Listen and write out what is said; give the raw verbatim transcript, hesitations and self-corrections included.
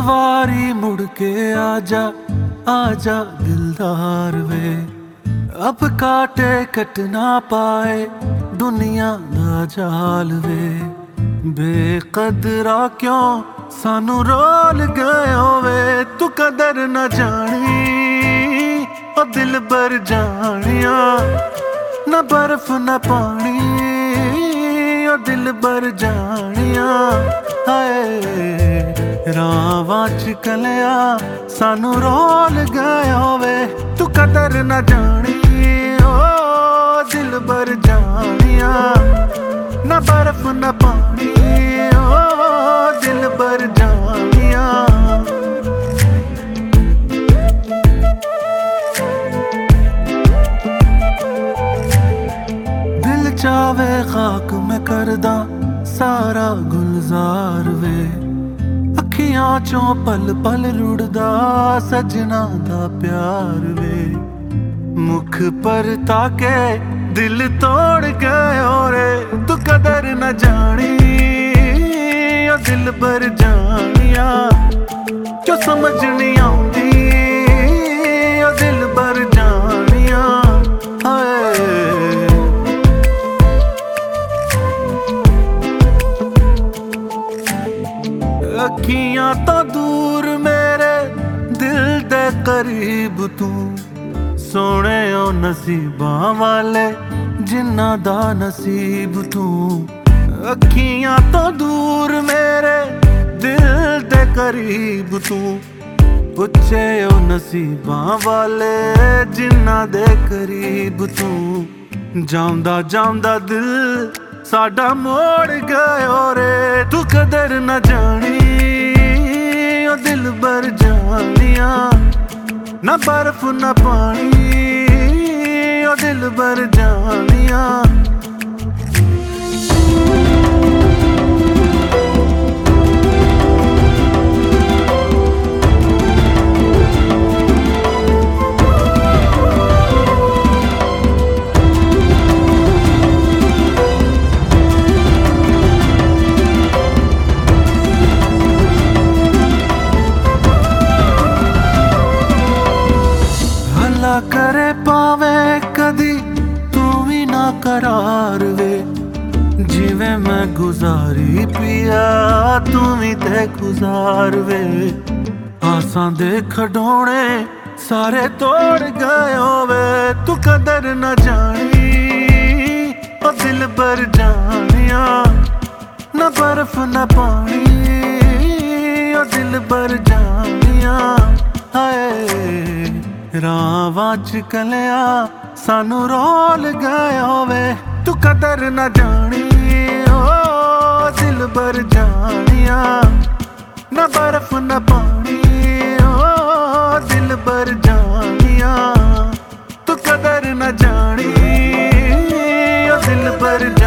वारी मुड़ के आजा आजा दिलदार वे, अब काटे कट ना पाए दुनिया दा जाल वे। बेकदरा क्यों सानू रोल गए होवे, तू कदर न जानी ओ दिल बर जानिया, न बर्फ न पानी ओ दिल बर जानिया। हाय रावां च कलिया सानू रोल गए होवे, तू कदर न जानी ओ दिल बर जानिया, न बर्फ न पानी ओ दिल बर जानिया। दिल चावे खाक मैं करदा सारा गुलजार वे, अखियां चों पल पल रुड़दा सजना दा प्यार वे। मुख पर ताके दिल तोड़ गए रे, तू कदर न जानी ओ दिल बर जानिया, जो समझ नहीं आउंदी ओ दिल बर जानिया। हाय अखियां तो दूर मेरे दिल दे करीब तू, सोने ओ नसीबां वाले जिन्ना दा नसीब तू। अखियां तो दूर मेरे दिल दे करीब तू, पुछे ओ नसीबां वाले जिन्ना दे करीब तू। जांदा जांदा दिल साडा मोड़ गए रे, तू कदर न जानी ओ दिल बर जानिया, न बर्फ न पानी ओ दिल बर जानिया। करे पावे कदी तू भी ना करार वे, जिवें मैं गुजारी पिया तू भी ते गुजार वे। आसां दे खडोने सारे तोड़ गए होवे, तू कदर न जानी ओ दिल बर जानिया, न बर्फ न पानी ओ दिल बर जानिया। हाय रावां च कलिया सानू रोल गए होवे, तू कदर न जानी ओ दिल बर जानिया, न बर्फ न पानी ओ दिल बर जानिया। तू कदर न जानी ओ दिल बर